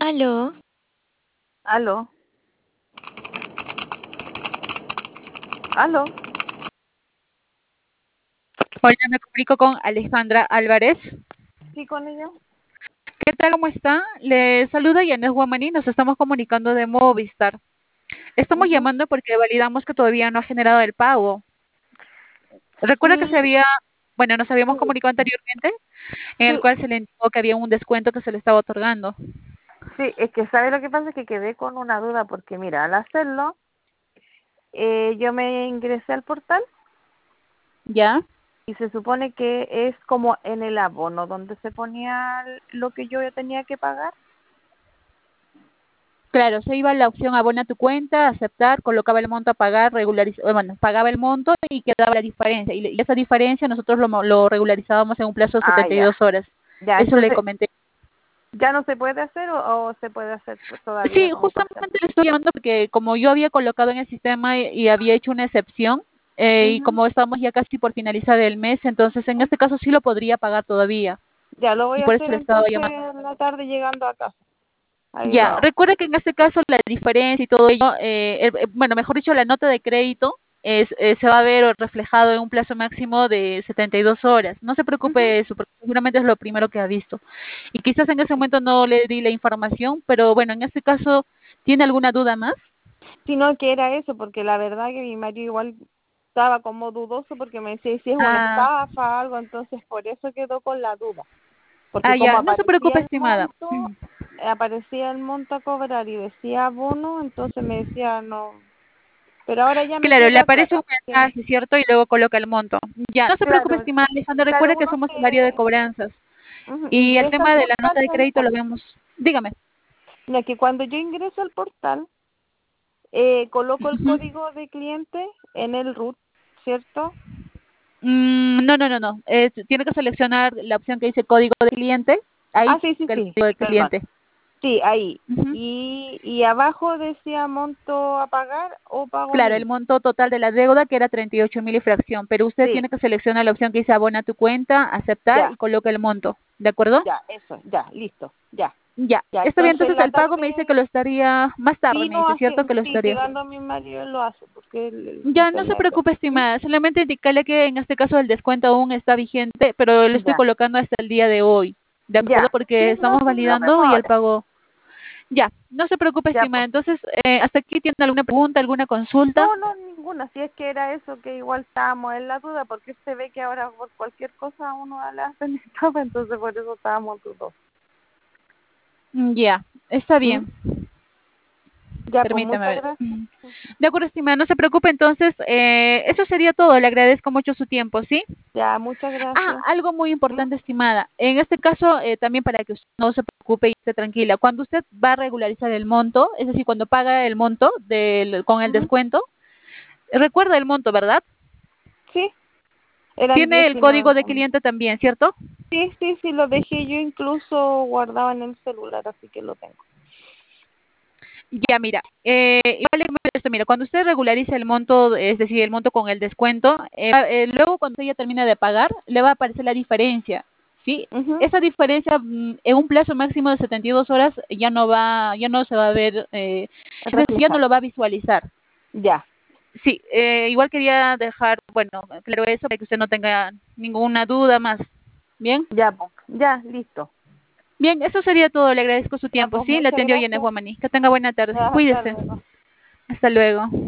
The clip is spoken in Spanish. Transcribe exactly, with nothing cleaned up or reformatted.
Aló. Aló, aló, Hola, me comunico con Alejandra Álvarez. sí, con ella. ¿Qué tal? ¿Cómo está? Le saluda Yanes Guamaní, nos estamos comunicando de Movistar. Estamos Ujú. llamando porque validamos que todavía no ha generado el pago. Recuerda que se Sí, había, bueno, nos habíamos sí, comunicado anteriormente, en el sí, cual se le indicó que había un descuento que se le estaba otorgando. sí, es que sabe lo que pasa, es que quedé con una duda porque mira, al hacerlo, eh, yo me ingresé al portal ¿Ya? y se supone que es como en el abono donde se ponía lo que yo tenía que pagar. Claro, se iba a la opción abona tu cuenta, aceptar, colocaba el monto a pagar, regulariz- eh, bueno, pagaba el monto y quedaba la diferencia. Y, le- y esa diferencia nosotros lo, mo- lo regularizábamos en un plazo de Ah, setenta y ya, dos horas. ya, Eso le entonces, comenté. ¿ya no se puede hacer o, o se puede hacer pues, todavía Sí, como parcial? justamente le estoy llamando porque como yo había colocado en el sistema y, y había hecho una excepción, eh, y Ujú. como estamos ya casi por finalizar el mes, entonces en este caso sí lo podría pagar todavía. Ya lo voy Y a por eso hacer le estaba entonces llamando. en la tarde llegando a casa. Ahí lo Ya, hago. recuerda que en este caso la diferencia y todo ello, eh, el- eh, bueno, mejor dicho, la nota de crédito es, eh, se va a ver reflejado en un plazo máximo de setenta y dos horas. No se preocupe Ujú. de eso, porque seguramente es lo primero que ha visto. Y quizás en ese momento no le di la información, pero bueno, en este caso, ¿tiene alguna duda más? Sino que era eso, porque la verdad que mi marido igual estaba como dudoso porque me decía, "¿Y si es una Ah, estafa, algo?". Entonces por eso quedó con la duda, porque ah, como ya, no se aparecía preocupe, el estimada. monto, eh, aparecía el monto a cobrar y decía bono, entonces me decía no, pero ahora ya me Claro, le queda aparece claro, un así que, mensaje, ¿cierto? Y luego coloca el monto. Ya, no se preocupe, claro, estimada Alejandra, claro, recuerde que uno somos el área de se cobranzas. ujú, Y el ingresa al tema de la portal nota de y ahí crédito lo pone. vemos. Dígame. No, que cuando yo ingreso al portal, eh, coloco el Ujú. código de cliente en el root, ¿cierto? Mm, no, no, no, no. Eh, tiene que seleccionar la opción que dice código de cliente. Ahí Ah, sí, sí, coloca el sí, código de perdón. cliente. Sí, ahí. Ujú. Y, y abajo decía monto a pagar o pago Claro, el mínimo. monto total de la deuda que era treinta y ocho mil y fracción, pero usted Sí, tiene que seleccionar la opción que dice abona tu cuenta, aceptar y ya, coloca el monto. ¿De acuerdo? ya, eso, ya, listo, ya. Ya, Ya, está bien. entonces en Entonces la el pago me dice que lo tarde, estaría más tarde, sí, me no dice, hace, ¿cierto? Que lo sí, estaría. llegando a mi marido él lo hace, porque él, él Ya, siempre no me se ayuda. preocupe, ¿Mm? estimada. Solamente indicarle que en este caso el descuento aún está vigente, pero lo estoy Ya, colocando hasta el día de hoy. ¿De acuerdo? ya, Porque sí, no, estamos sí, lo vemos validando y el ahora. pago. Ya, no se preocupe, Ya, estimada. pues. Entonces, eh, ¿hasta aquí tiene alguna pregunta, alguna consulta? No, no, ninguna, si es que era eso, que igual estábamos en la duda, porque se ve que ahora por cualquier cosa a uno le hacen estafa, entonces por eso estábamos dudosos. Mm, ya, está ¿Mm? bien. Ya, pues Permítame muchas ver. gracias. Mm. De acuerdo, estimada, no se preocupe. Entonces, eh, eso sería todo. Le agradezco mucho su tiempo, ¿sí? Ya, muchas Ah, gracias. algo muy ¿Mm? importante, estimada. En este caso, eh, también para que usted no se preocupe y esté tranquila, cuando usted va a regularizar el monto, es decir, cuando paga el monto del, con el Ujú. descuento, recuerda el monto, ¿verdad? Sí, eran Tiene el código diecinueve de también. cliente también, ¿cierto? Sí, sí, sí, lo dejé yo incluso guardado en el celular, así que lo tengo. Ya, mira, eh, igual le comento esto, mira, cuando usted regulariza el monto, es decir, el monto con el descuento, eh, eh, luego cuando ella termina de pagar, le va a aparecer la diferencia, ¿sí? Mhm. Esa diferencia mm, en un plazo máximo de setenta y dos horas ya no va, ya no se va a ver, eh, es decir, ya no Refleja. lo va a visualizar. Ya, Sí, eh, igual quería dejar, bueno, claro eso para que usted no tenga ninguna duda más. Bien, ya, pues, ya, listo. bien, eso sería todo. Le agradezco su Ya, tiempo, pues, ¿sí? Le muchas atendió Yanes gracias. Guamaní. Que tenga buena tarde. Ya, hasta Cuídese. luego. Hasta luego.